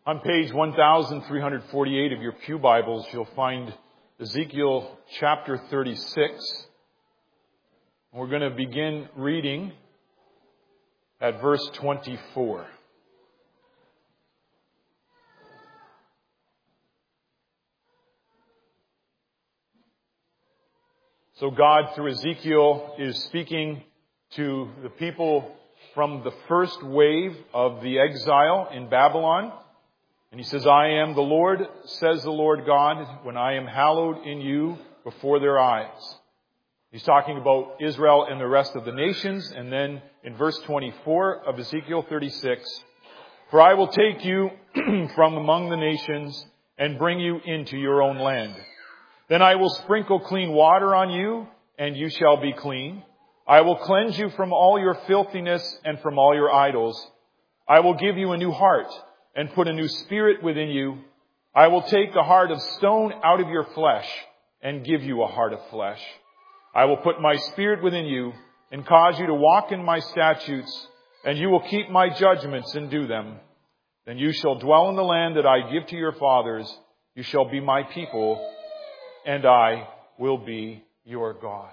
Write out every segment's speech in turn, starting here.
On page 1348 of your Pew Bibles, you'll find Ezekiel chapter 36. We're going to begin reading at verse 24. So God, through Ezekiel, is speaking to the people from the first wave of the exile in Babylon. And he says, I am the Lord, says the Lord God, when I am hallowed in you before their eyes. He's talking about Israel and the rest of the nations. And then in verse 24 of Ezekiel 36, for I will take you from among the nations and bring you into your own land. Then I will sprinkle clean water on you, and you shall be clean. I will cleanse you from all your filthiness and from all your idols. I will give you a new heart and put a new spirit within you. I will take the heart of stone out of your flesh and give you a heart of flesh. I will put my spirit within you and cause you to walk in my statutes, and you will keep my judgments and do them. Then you shall dwell in the land that I give to your fathers. You shall be my people, and I will be your God.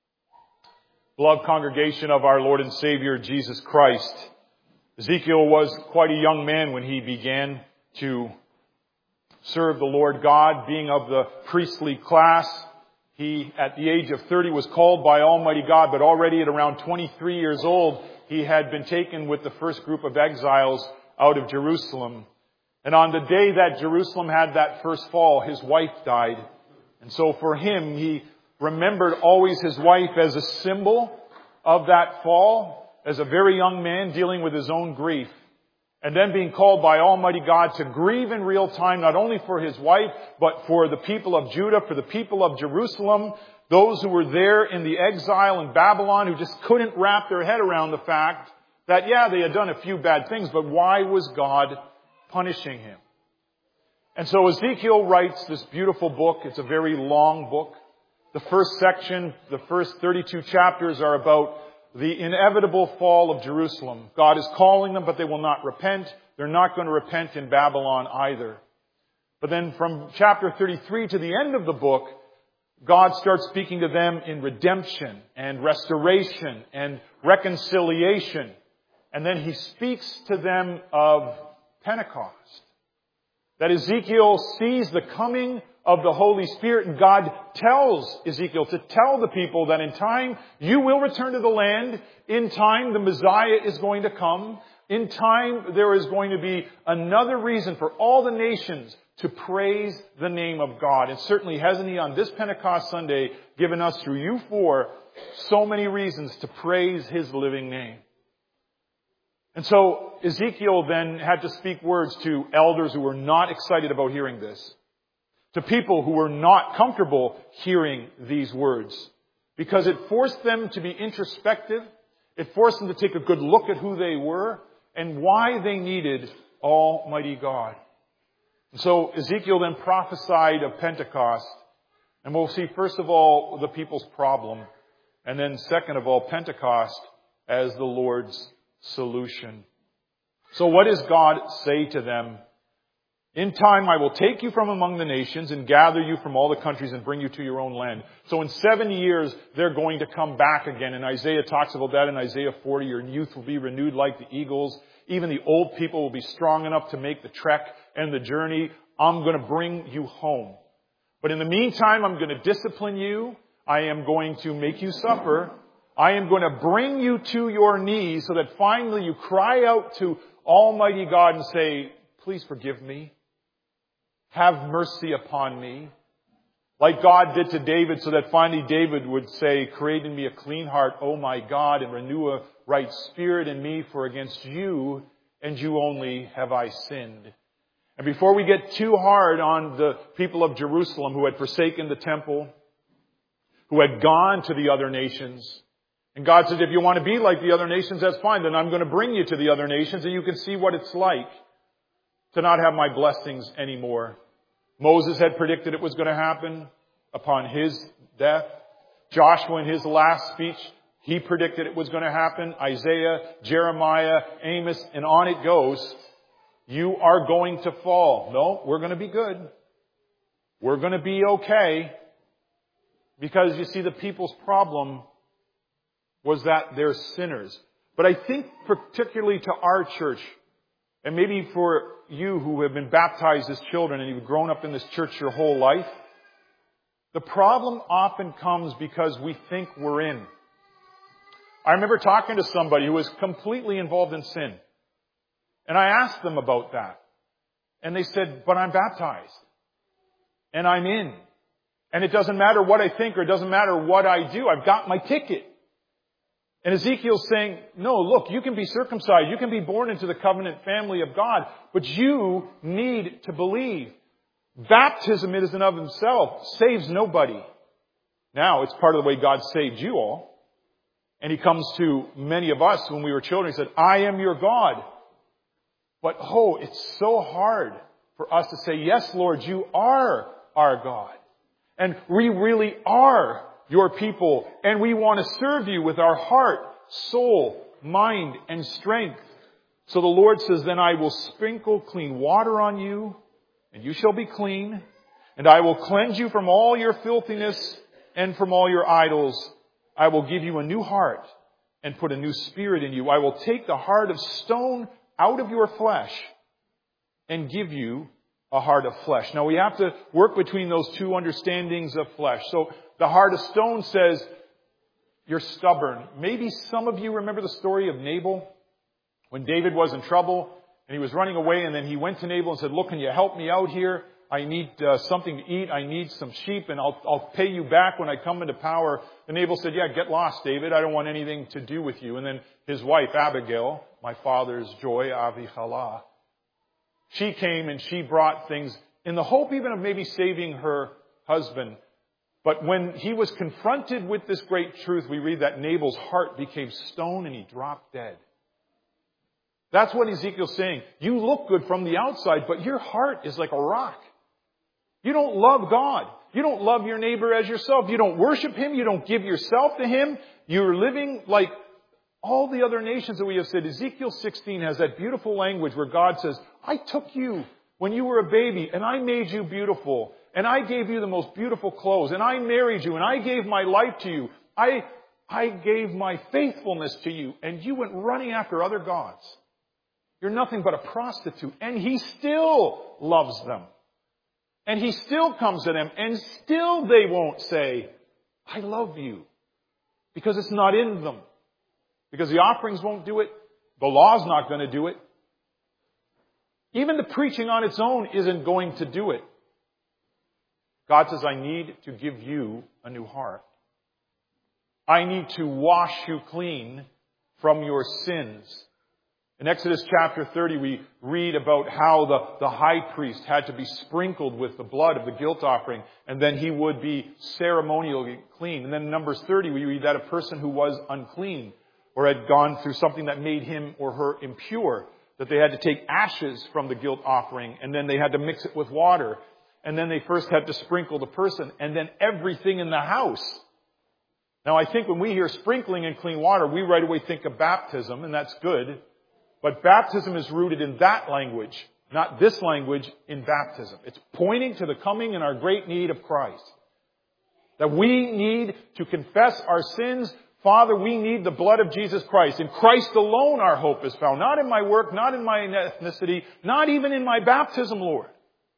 Beloved congregation of our Lord and Savior Jesus Christ, Ezekiel was quite a young man when he began to serve the Lord God, being of the priestly class. He, at the age of 30, was called by Almighty God, but already at around 23 years old, he had been taken with the first group of exiles out of Jerusalem. And on the day that Jerusalem had that first fall, his wife died. And so for him, he remembered always his wife as a symbol of that fall, as a very young man dealing with his own grief. And then being called by Almighty God to grieve in real time, not only for his wife, but for the people of Judah, for the people of Jerusalem, those who were there in the exile in Babylon, who just couldn't wrap their head around the fact that, they had done a few bad things, but why was God punishing him? And so Ezekiel writes this beautiful book. It's a very long book. The first section, the first 32 chapters are about the inevitable fall of Jerusalem. God is calling them, but they will not repent. They're not going to repent in Babylon either. But then from chapter 33 to the end of the book, God starts speaking to them in redemption and restoration and reconciliation. And then he speaks to them of Pentecost. That Ezekiel sees the coming of the Holy Spirit, and God tells Ezekiel to tell the people that in time you will return to the land. In time the Messiah is going to come. In time there is going to be another reason for all the nations to praise the name of God. And certainly hasn't he on this Pentecost Sunday given us through you four so many reasons to praise his living name. And so Ezekiel then had to speak words to elders who were not excited about hearing this. To people who were not comfortable hearing these words. Because it forced them to be introspective. It forced them to take a good look at who they were and why they needed Almighty God. And so Ezekiel then prophesied of Pentecost. And we'll see first of all the people's problem. And then second of all Pentecost as the Lord's solution. So what does God say to them? In time, I will take you from among the nations and gather you from all the countries and bring you to your own land. So in 7 years, they're going to come back again. And Isaiah talks about that in Isaiah 40. Your youth will be renewed like the eagles. Even the old people will be strong enough to make the trek and the journey. I'm going to bring you home. But in the meantime, I'm going to discipline you. I am going to make you suffer. I am going to bring you to your knees so that finally you cry out to Almighty God and say, please forgive me. Have mercy upon me. Like God did to David, so that finally David would say, create in me a clean heart, O my God, and renew a right spirit in me, for against you and you only have I sinned. And before we get too hard on the people of Jerusalem who had forsaken the temple, who had gone to the other nations, and God said, if you want to be like the other nations, that's fine. Then I'm going to bring you to the other nations and you can see what it's like to not have my blessings anymore. Moses had predicted it was going to happen upon his death. Joshua in his last speech, he predicted it was going to happen. Isaiah, Jeremiah, Amos, and on it goes. you are going to fall. No, we're going to be good. We're going to be okay. Because you see, the people's problem was that they're sinners. But I think particularly to our church, and maybe for you who have been baptized as children and you've grown up in this church your whole life, the problem often comes because we think we're in. I remember talking to somebody who was completely involved in sin. And I asked them about that. And they said, but I'm baptized. And I'm in. And it doesn't matter what I think or it doesn't matter what I do. I've got my ticket. And Ezekiel's saying, no, look, you can be circumcised. You can be born into the covenant family of God. But you need to believe. Baptism in and of itself saves nobody. Now, it's part of the way God saved you all. And He comes to many of us when we were children. He said, I am your God. But, it's so hard for us to say, yes, Lord, you are our God. And we really are your people. And we want to serve you with our heart, soul, mind, and strength. So the Lord says, then I will sprinkle clean water on you, and you shall be clean. And I will cleanse you from all your filthiness and from all your idols. I will give you a new heart and put a new spirit in you. I will take the heart of stone out of your flesh and give you a heart of flesh. Now we have to work between those two understandings of flesh. So the heart of stone says, you're stubborn. Maybe some of you remember the story of Nabal when David was in trouble and he was running away, and then he went to Nabal and said, look, can you help me out here? I need something to eat. I need some sheep, and I'll pay you back when I come into power. And Nabal said, yeah, get lost, David. I don't want anything to do with you. And then his wife, Abigail, my father's joy, Avichalah, she came and she brought things in the hope even of maybe saving her husband. But when he was confronted with this great truth, we read that Nabal's heart became stone and he dropped dead. That's what Ezekiel's saying. You look good from the outside, but your heart is like a rock. You don't love God. You don't love your neighbor as yourself. You don't worship Him. You don't give yourself to Him. You're living like all the other nations that we have said. Ezekiel 16 has that beautiful language where God says, I took you when you were a baby and I made you beautiful. And I gave you the most beautiful clothes. And I married you and I gave my life to you. I gave my faithfulness to you. And you went running after other gods. You're nothing but a prostitute. And He still loves them. And He still comes to them. And still they won't say, I love you. Because it's not in them. Because the offerings won't do it. The law's not going to do it. Even the preaching on its own isn't going to do it. God says, I need to give you a new heart. I need to wash you clean from your sins. In Exodus chapter 30, we read about how the high priest had to be sprinkled with the blood of the guilt offering, and then he would be ceremonially clean. And then in Numbers 30, we read that a person who was unclean or had gone through something that made him or her impure, that they had to take ashes from the guilt offering, and then they had to mix it with water. And then they first had to sprinkle the person, and then everything in the house. Now, I think when we hear sprinkling in clean water, we right away think of baptism, and that's good. But baptism is rooted in that language, not this language in baptism. It's pointing to the coming and our great need of Christ. That we need to confess our sins. Father, we need the blood of Jesus Christ. In Christ alone our hope is found. Not in my work, not in my ethnicity, not even in my baptism, Lord.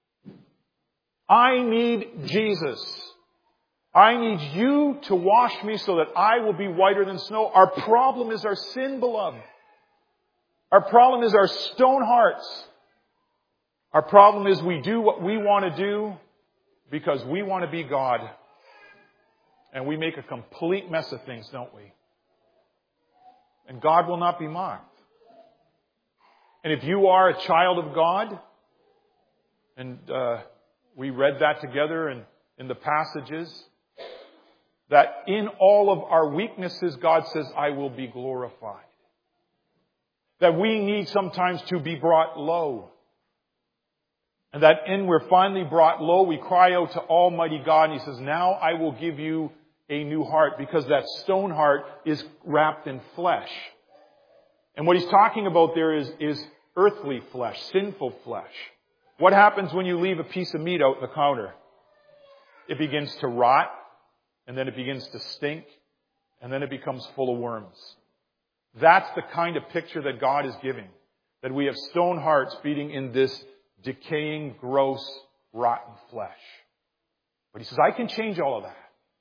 I need Jesus. I need you to wash me so that I will be whiter than snow. Our problem is our sin, beloved. Our problem is our stone hearts. Our problem is we do what we want to do because we want to be God. And we make a complete mess of things, don't we? And God will not be mocked. And if you are a child of God, and we read that together in the passages, that in all of our weaknesses, God says, I will be glorified. That we need sometimes to be brought low. And that when we're finally brought low, we cry out to Almighty God, and He says, now I will give you a new heart, because that stone heart is wrapped in flesh. And what He's talking about there is earthly flesh, sinful flesh. What happens when you leave a piece of meat out on the counter? It begins to rot, and then it begins to stink, and then it becomes full of worms. That's the kind of picture that God is giving. That we have stone hearts feeding in this decaying, gross, rotten flesh. But he says, I can change all of that.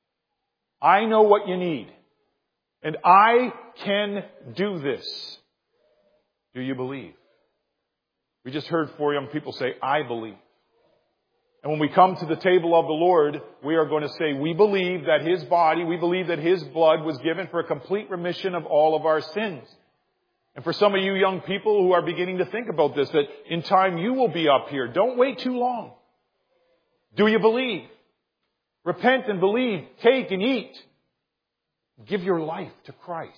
I know what you need. And I can do this. Do you believe? We just heard 4 young people say, I believe. And when we come to the table of the Lord, we are going to say, we believe that His body, we believe that His blood was given for a complete remission of all of our sins. And for some of you young people who are beginning to think about this, that in time you will be up here. Don't wait too long. Do you believe? Repent and believe. Take and eat. Give your life to Christ.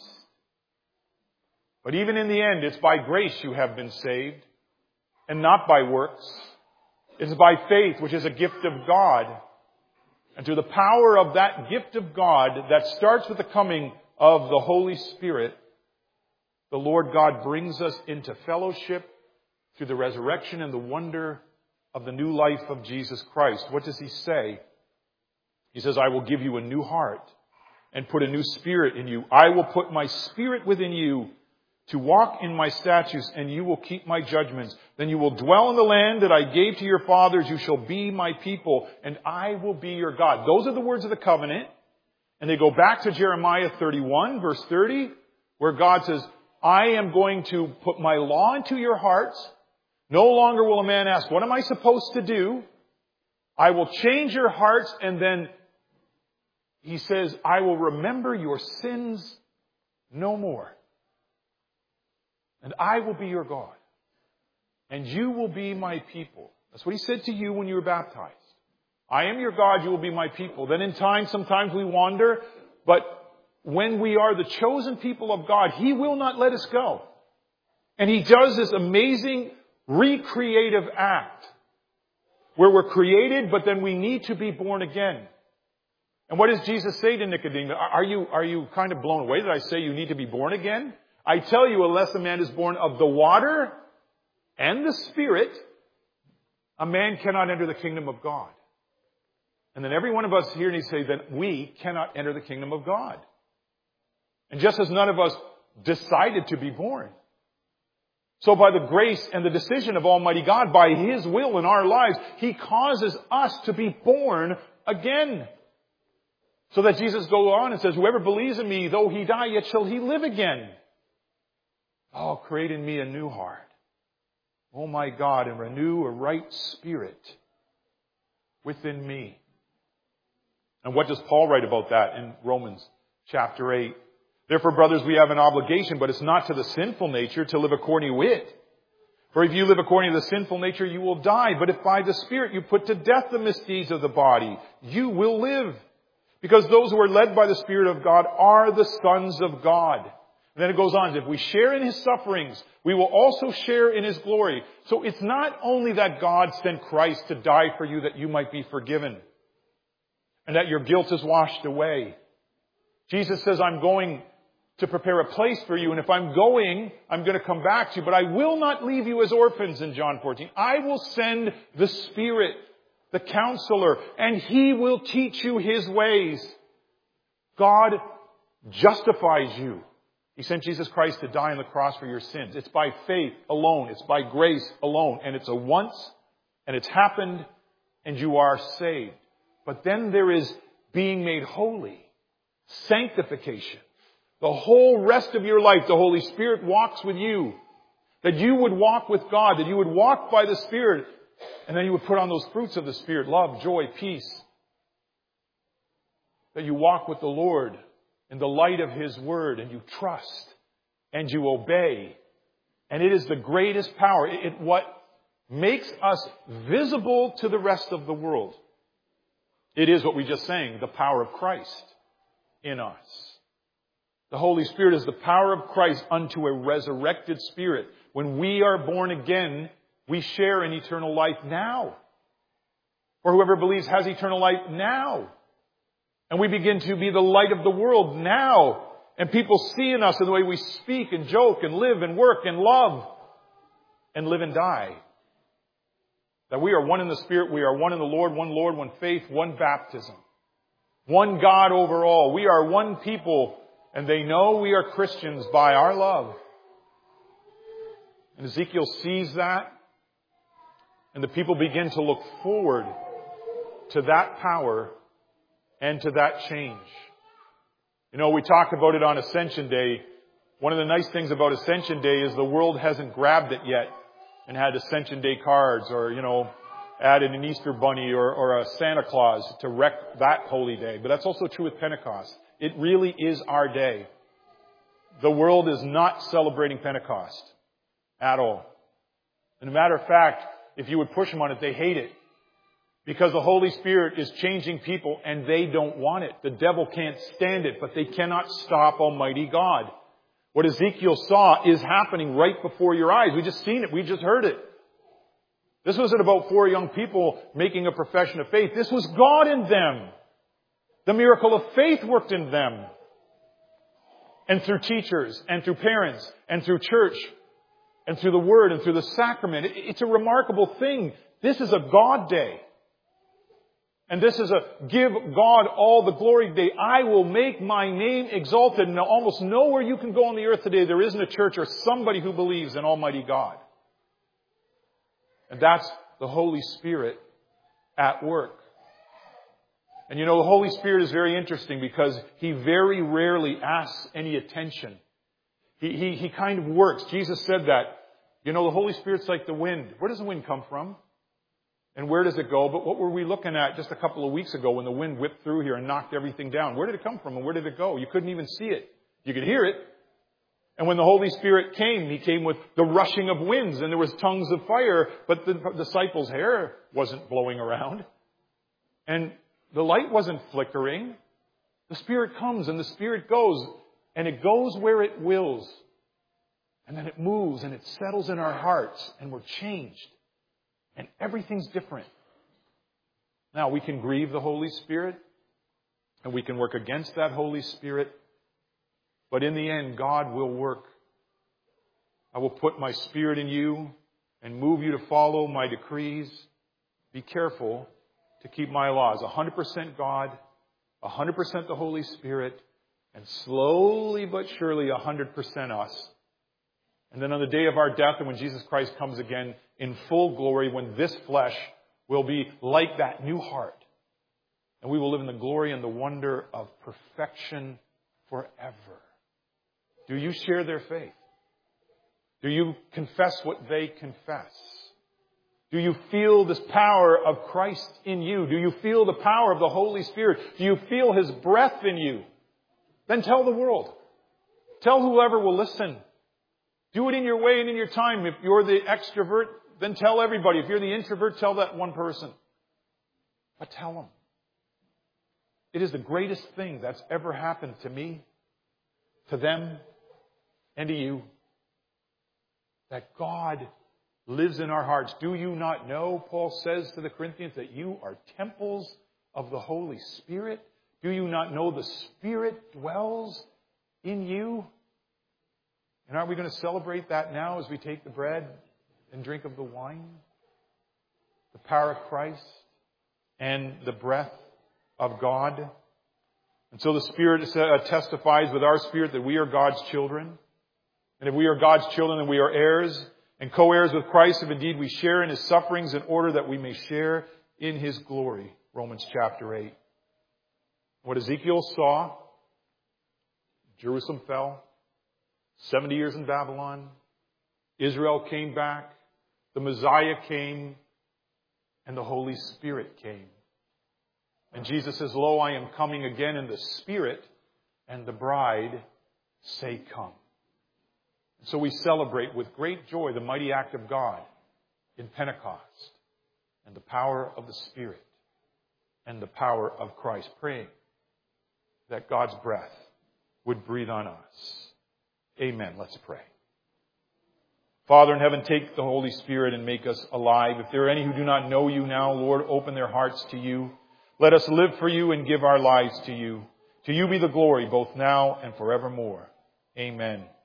But even in the end, it's by grace you have been saved, and not by works. It's by faith, which is a gift of God. And through the power of that gift of God that starts with the coming of the Holy Spirit, the Lord God brings us into fellowship through the resurrection and the wonder of the new life of Jesus Christ. What does He say? He says, I will give you a new heart and put a new spirit in you. I will put my spirit within you to walk in my statutes, and you will keep my judgments. Then you will dwell in the land that I gave to your fathers. You shall be my people, and I will be your God. Those are the words of the covenant. And they go back to Jeremiah 31, verse 30, where God says, I am going to put my law into your hearts. No longer will a man ask, what am I supposed to do? I will change your hearts, and then He says, I will remember your sins no more. And I will be your God. And you will be my people. That's what He said to you when you were baptized. I am your God, you will be my people. Then in time, sometimes we wander, but when we are the chosen people of God, He will not let us go. And He does this amazing recreative act where we're created, but then we need to be born again. And what does Jesus say to Nicodemus? Are you kind of blown away that I say you need to be born again? I tell you, unless a man is born of the water and the Spirit, a man cannot enter the kingdom of God. And then every one of us here needs to say that we cannot enter the kingdom of God. And just as none of us decided to be born, so by the grace and the decision of Almighty God, by His will in our lives, He causes us to be born again. So that Jesus goes on and says, whoever believes in me, though he die, yet shall he live again. Oh, create in me a new heart. Oh my God, and renew a right spirit within me. And what does Paul write about that in Romans chapter 8? Therefore, brothers, we have an obligation, but it's not to the sinful nature to live according to it. For if you live according to the sinful nature, you will die. But if by the Spirit you put to death the misdeeds of the body, you will live. Because those who are led by the Spirit of God are the sons of God. And then it goes on, if we share in His sufferings, we will also share in His glory. So it's not only that God sent Christ to die for you that you might be forgiven and that your guilt is washed away. Jesus says, I'm going to prepare a place for you, and if I'm going, I'm going to come back to you, but I will not leave you as orphans in John 14. I will send the Spirit, the Counselor, and He will teach you His ways. God justifies you. He sent Jesus Christ to die on the cross for your sins. It's by faith alone. It's by grace alone. And it's a once, and it's happened, and you are saved. But then there is being made holy, sanctification. The whole rest of your life, the Holy Spirit walks with you. That you would walk with God, that you would walk by the Spirit, and then you would put on those fruits of the Spirit, love, joy, peace. That you walk with the Lord in the light of His Word, and you trust, and you obey. And it is the greatest power. What makes us visible to the rest of the world. It is what we just sang, the power of Christ in us. The Holy Spirit is the power of Christ unto a resurrected spirit. When we are born again, we share in eternal life now. For whoever believes has eternal life now. And we begin to be the light of the world now. And people see in us in the way we speak and joke and live and work and love. and live and die. That we are one in the Spirit, we are one in the Lord, one faith, one baptism. One God over all. We are one people, and they know we are Christians by our love. And Ezekiel sees that, and the people begin to look forward to that power and to that change. You know, we talked about it on Ascension Day. One of the nice things about Ascension Day is the world hasn't grabbed it yet and had Ascension Day cards or, added an Easter bunny or a Santa Claus to wreck that holy day. But that's also true with Pentecost. It really is our day. The world is not celebrating Pentecost at all. And as a matter of fact, if you would push them on it, they hate it. Because the Holy Spirit is changing people and they don't want it. The devil can't stand it, but they cannot stop Almighty God. What Ezekiel saw is happening right before your eyes. We just seen it. We just heard it. This wasn't about 4 young people making a profession of faith. This was God in them. The miracle of faith worked in them. And through teachers, and through parents, and through church, and through the Word, and through the sacrament. It's a remarkable thing. This is a God day. And this is a give God all the glory day. I will make my name exalted. And almost nowhere you can go on the earth today there isn't a church or somebody who believes in Almighty God. And that's the Holy Spirit at work. And the Holy Spirit is very interesting because He very rarely asks any attention. He kind of works. Jesus said that. The Holy Spirit's like the wind. Where does the wind come from? And where does it go? But what were we looking at just a couple of weeks ago when the wind whipped through here and knocked everything down? Where did it come from and where did it go? You couldn't even see it. You could hear it. And when the Holy Spirit came, He came with the rushing of winds and there was tongues of fire, but the disciples' hair wasn't blowing around. And the light wasn't flickering. The Spirit comes and the Spirit goes, and it goes where it wills. And then it moves and it settles in our hearts and we're changed. And everything's different. Now, we can grieve the Holy Spirit and we can work against that Holy Spirit. But in the end, God will work. I will put my Spirit in you and move you to follow my decrees. Be careful to keep my laws. 100% God, 100% the Holy Spirit, and slowly but surely 100% us. And then on the day of our death and when Jesus Christ comes again in full glory, when this flesh will be like that new heart. And we will live in the glory and the wonder of perfection forever. Do you share their faith? Do you confess what they confess? Do you feel this power of Christ in you? Do you feel the power of the Holy Spirit? Do you feel His breath in you? Then tell the world. Tell whoever will listen. Do it in your way and in your time. If you're the extrovert, then tell everybody. If you're the introvert, tell that one person. But tell them. It is the greatest thing that's ever happened to me, to them, and to you. That God lives in our hearts. Do you not know, Paul says to the Corinthians, that you are temples of the Holy Spirit? Do you not know the Spirit dwells in you? And aren't we going to celebrate that now as we take the bread and drink of the wine? The power of Christ and the breath of God. And so the Spirit testifies with our spirit that we are God's children. And if we are God's children, then we are heirs and co-heirs with Christ, if indeed we share in His sufferings in order that we may share in His glory. Romans chapter 8. What Ezekiel saw, Jerusalem fell. 70 years in Babylon. Israel came back. The Messiah came. And the Holy Spirit came. And Jesus says, Lo, I am coming again in the Spirit, and the bride say, Come. So we celebrate with great joy the mighty act of God in Pentecost and the power of the Spirit and the power of Christ, praying that God's breath would breathe on us. Amen. Let's pray. Father in heaven, take the Holy Spirit and make us alive. If there are any who do not know you now, Lord, open their hearts to you. Let us live for you and give our lives to you. To you be the glory both now and forevermore. Amen.